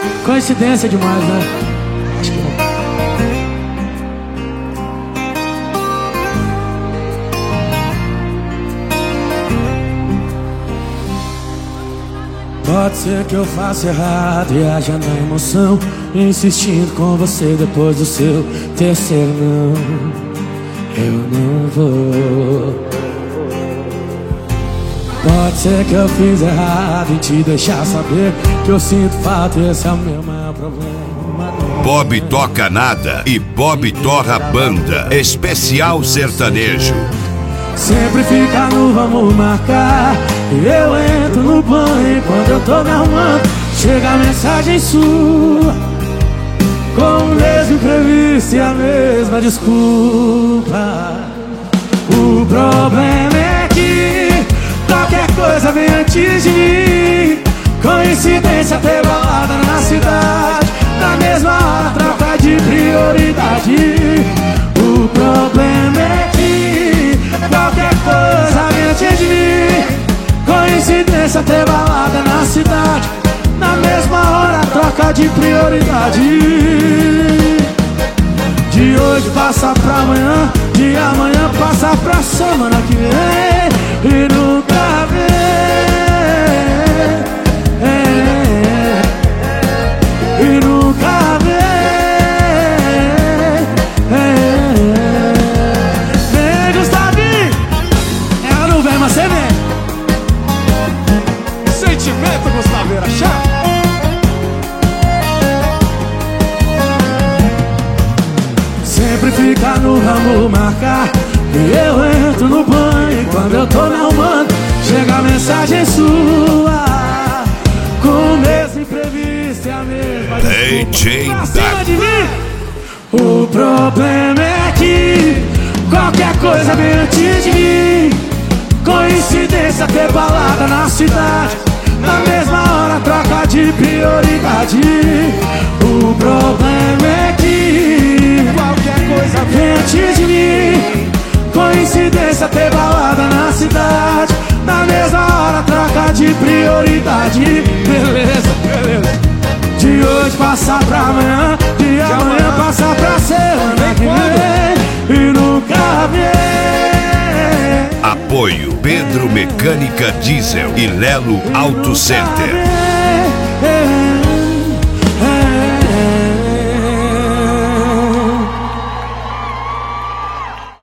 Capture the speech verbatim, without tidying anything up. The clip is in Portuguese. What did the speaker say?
Coincidência demais, né? Acho que não. Pode ser que eu faça errado e haja na emoção, insistindo com você depois do seu terceiro não. Eu não vou. Pode ser que eu fiz errado em te deixar saber que eu sinto falta e esse é o meu maior problema. Bob toca nada e Bob torra banda. Especial sertanejo. Sempre fica no vamos marcar e eu entro no banho quando eu tô me arrumando. Chega a mensagem sua com o mesmo imprevisto e a mesma desculpa. O problema é que qualquer coisa vem antes de mim. Coincidência ter balada na cidade, na mesma hora troca de prioridade. O problema é que qualquer coisa vem antes de mim. Coincidência ter balada na cidade, na mesma hora troca de prioridade. De hoje passa pra amanhã, de amanhã passa pra semana que vem e nunca vem. É, e nunca vem. É, vem, Gustavinho. Ela não vem, mas você vem. Sentimento, Gustaveira, chato. Sempre fica no ramo marcar e eu entro no banho quando eu tô me arrumando. Chega a mensagem sua com o mesmo imprevisto e a mesma D J acima de mim. O problema é que qualquer coisa vem antes de mim. Coincidência ter balada na cidade, na mesma hora troca de prioridade. O problema é que qualquer coisa vem antes de mim. Coincidência ter balada na cidade, na mesma hora troca de prioridade. Beleza, beleza. De hoje passar pra amanhã, de amanhã passar pra semana que vem e nunca vem. Apoio Pedro Mecânica Diesel e Lelo Auto Center.